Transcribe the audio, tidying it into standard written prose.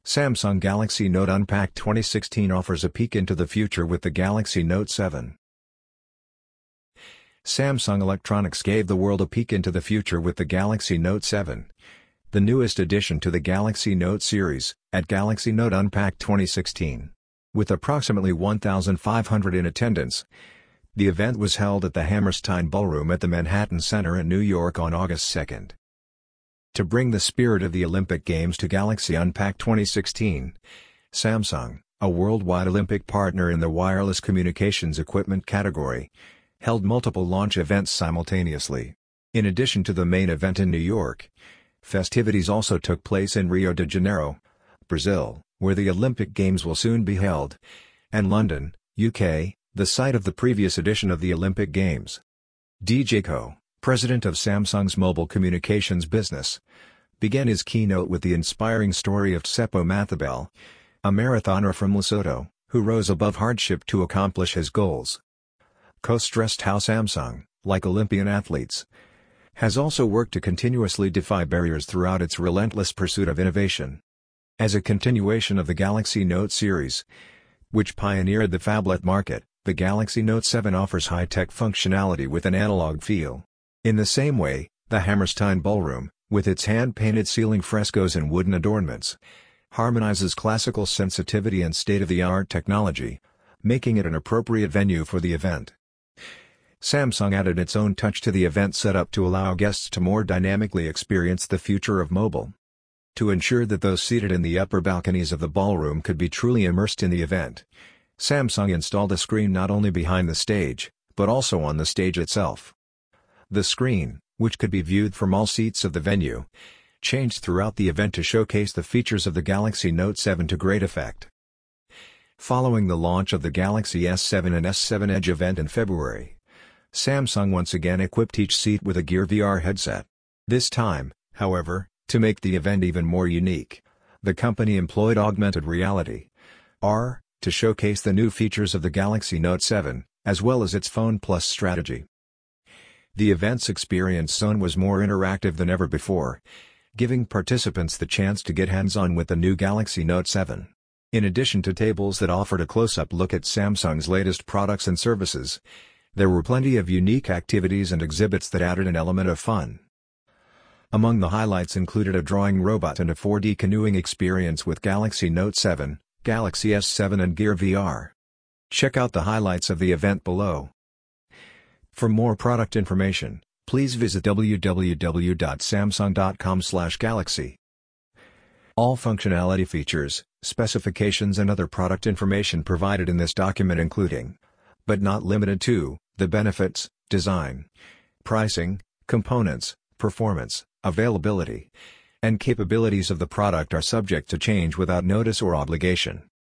Samsung Galaxy Note Unpacked 2016 offers a peek into the future with the Galaxy Note 7. Samsung Electronics gave the world a peek into the future with the Galaxy Note 7, the newest addition to the Galaxy Note series, at Galaxy Note Unpacked 2016. With approximately 1,500 in attendance, the event was held at the Hammerstein Ballroom at the Manhattan Center in New York on August 2. To bring the spirit of the Olympic Games to Galaxy Unpacked 2016, Samsung, a worldwide Olympic partner in the wireless communications equipment category, held multiple launch events simultaneously. In addition to the main event in New York, festivities also took place in Rio de Janeiro, Brazil, where the Olympic Games will soon be held, and London, UK, the site of the previous edition of the Olympic Games. DJ Koh, president of Samsung's mobile communications business, began his keynote with the inspiring story of Tsepo Mathabele, a marathoner from Lesotho, who rose above hardship to accomplish his goals. Koh stressed how Samsung, like Olympian athletes, has also worked to continuously defy barriers throughout its relentless pursuit of innovation. As a continuation of the Galaxy Note series, which pioneered the phablet market, the Galaxy Note 7 offers high-tech functionality with an analog feel. In the same way, the Hammerstein Ballroom, with its hand-painted ceiling frescoes and wooden adornments, harmonizes classical sensitivity and state-of-the-art technology, making it an appropriate venue for the event. Samsung added its own touch to the event setup to allow guests to more dynamically experience the future of mobile. To ensure that those seated in the upper balconies of the ballroom could be truly immersed in the event, Samsung installed a screen not only behind the stage, but also on the stage itself. The screen, which could be viewed from all seats of the venue, changed throughout the event to showcase the features of the Galaxy Note 7 to great effect. Following the launch of the Galaxy S7 and S7 Edge event in February, Samsung once again equipped each seat with a Gear VR headset. This time, however, to make the event even more unique, the company employed augmented reality (AR) to showcase the new features of the Galaxy Note 7, as well as its Phone Plus strategy. The event's experience zone was more interactive than ever before, giving participants the chance to get hands-on with the new Galaxy Note 7. In addition to tables that offered a close-up look at Samsung's latest products and services, there were plenty of unique activities and exhibits that added an element of fun. Among the highlights included a drawing robot and a 4D canoeing experience with Galaxy Note 7, Galaxy S7 and Gear VR. Check out the highlights of the event below. For more product information, please visit www.samsung.com/galaxy. All functionality features, specifications and other product information provided in this document including, but not limited to, the benefits, design, pricing, components, performance, availability, and capabilities of the product are subject to change without notice or obligation.